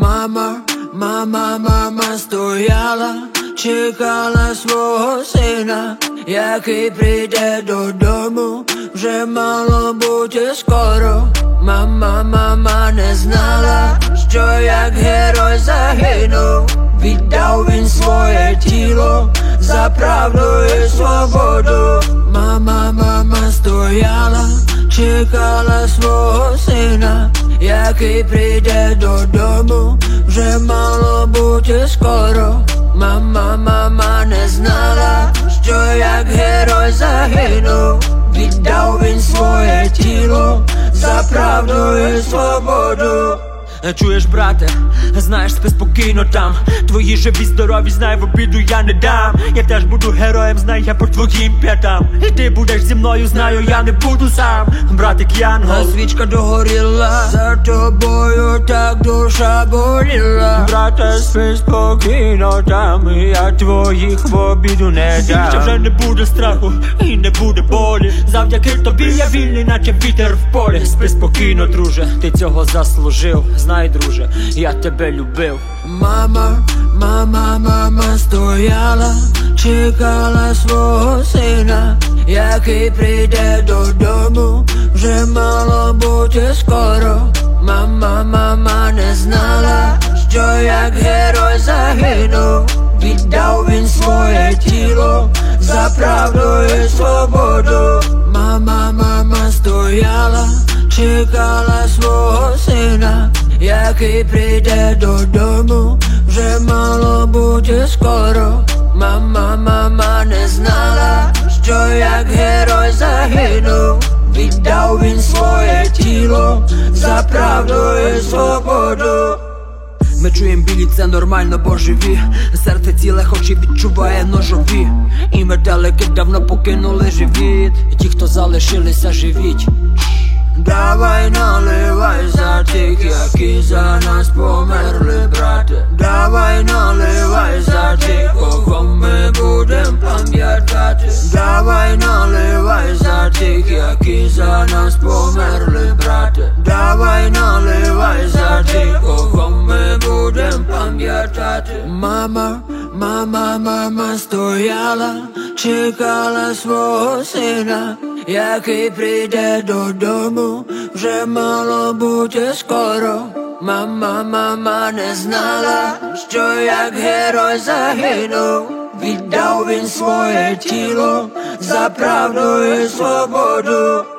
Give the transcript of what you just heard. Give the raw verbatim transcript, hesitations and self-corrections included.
Мама, мама, мама стояла, чекала свого сина, який прийде додому, вже мало бути скоро. Мама, мама не знала, що як герой загинув, віддав він своє тіло за правду і свободу. Мама, мама стояла, чекала свого сина, який прийде додому, вже мало бути скоро. Мама, мама не знала, що як герой загинув, віддав він своє тіло за правду і свободу. Чуєш, брате, знаєш, спи спокійно там. Твої живі здорові, знай, в обіду я не дам. Я теж буду героєм, знай, я по твоїм п'ятам. І ти будеш зі мною, знаю, я не буду сам. Братик Янгол, свічка догоріла, за тобою так душа боліла. Брате, спи спокійно там, я твоїх в обіду не дам. Ще вже не буде страху і не буде болі. Завдяки тобі я вільний, наче вітер в полі. Спи спокійно, друже, ти цього заслужив. Знай, друже, я тебе любив. Мама, мама, мама стояла, чекала свого сина, який прийде додому, вже мало бути скоро. Мама, мама не знала, що як герой загинув, віддав він своє тіло за правду і свободу. Мама, мама стояла, чекала свого сина, який прийде додому, вже мало бути скоро. Мама, мама не знала, що як герой загинув, віддав він своє тіло за правду і свободу. Ми чуєм білі, це нормально, бо живі. Серце ціле, хоч і відчуває ножові. І метелики давно покинули живіт. І ті, хто залишилися, живіть. Давай наливай за тих, які за нас померли, брате. Давай наливай за тих, кого ми будем пам'ятати. Давай наливай за тих, які за нас померли, брате. Давай наливай за тих, кого ми будем пам'ятати. Мама, мама, мама стояла, чекала свого сина, який прийде додому, вже мало бути скоро. Мама, мама не знала, що як герой загинув, віддав він своє тіло за правду і свободу.